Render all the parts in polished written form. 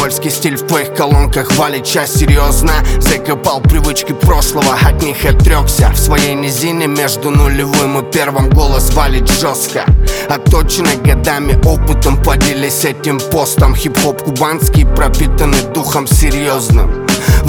скользкий стиль в твоих колонках валит час серьезно. Закопал привычки прошлого, от них отрекся. В своей низине между нулевым и первым голос валит жестко. Отточенный годами опытом, поделись этим постом. Хип-хоп кубанский, пропитанный духом серьезным.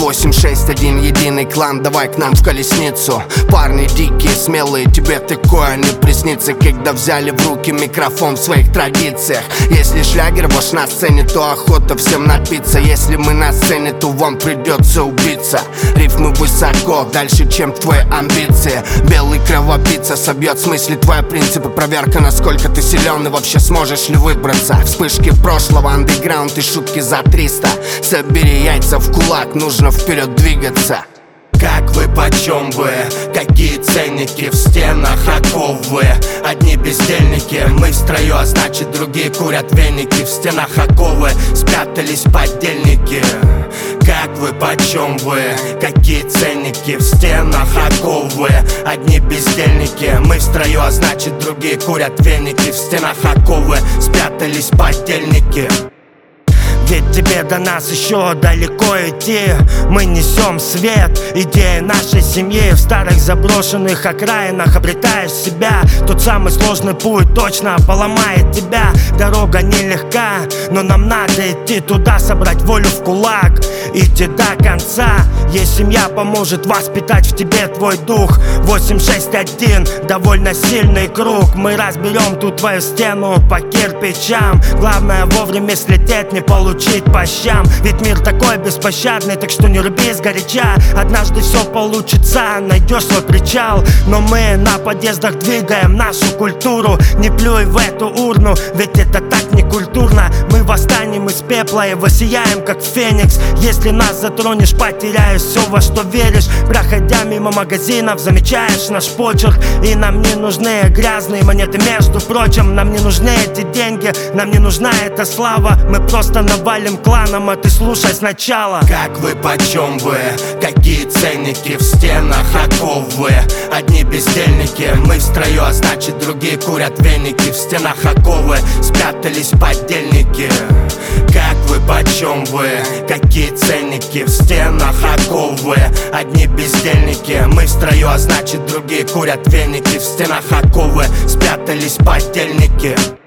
861 единый клан, давай к нам в колесницу. Парни дикие, смелые, тебе такое не приснится. Когда взяли в руки микрофон в своих традициях. Если шлягер ваш на сцене, то охота всем напиться. Если мы на сцене, то вам придется убиться. Рифмы высоко, дальше чем твои амбиции. Белый кровопийца собьет в смысле твои принципы. Проверка, насколько ты силен и вообще сможешь ли выбраться. Вспышки прошлого, андеграунд и шутки за 300. Собери яйца в кулак, нужно вперед двигаться. Как вы, почем вы? Какие ценники в стенах оковы? Одни бездельники, мы в строю, а значит другие курят веники. В стенах оковы спрятались подельники. Как вы, почем вы? Какие ценники в стенах оковы? Одни бездельники, мы в строю, а значит другие курят веники. В стенах оковы спрятались подельники. Ведь тебе до нас еще далеко идти. Мы несем свет, идеи нашей семьи. В старых заброшенных окраинах обретаешь себя. Тот самый сложный путь точно поломает тебя. Дорога нелегка, но нам надо идти туда. Собрать волю в кулак, идти до конца. Есть семья, поможет воспитать в тебе твой дух. 861, довольно сильный круг. Мы разберем тут твою стену по кирпичам. Главное вовремя слететь, не получить по щам. Ведь мир такой беспощадный, так что не руби сгоряча. Однажды все получится, найдешь свой причал. Но мы на подъездах двигаем нашу культуру. Не плюй в эту урну, ведь это так не культурно. Мы восстанем из пепла и воссияем как феникс. Если нас затронешь, потеряешь все, во что веришь. Проходя мимо магазинов, замечаешь наш почерк. И нам не нужны грязные монеты, между прочим. Нам не нужны эти деньги, нам не нужна эта слава. Мы просто навалим кланом, а ты слушай сначала. Как вы, почем вы? Какие ценники в стенах оковы? Одни бездельники, мы в строю, а значит другие курят веники. В стенах оковы спрятались подельники. Как вы, почем вы? Какие ценники в стенах оковы? Одни бездельники, мы в строю, а значит другие курят веники. В стенах оковы спрятались подельники.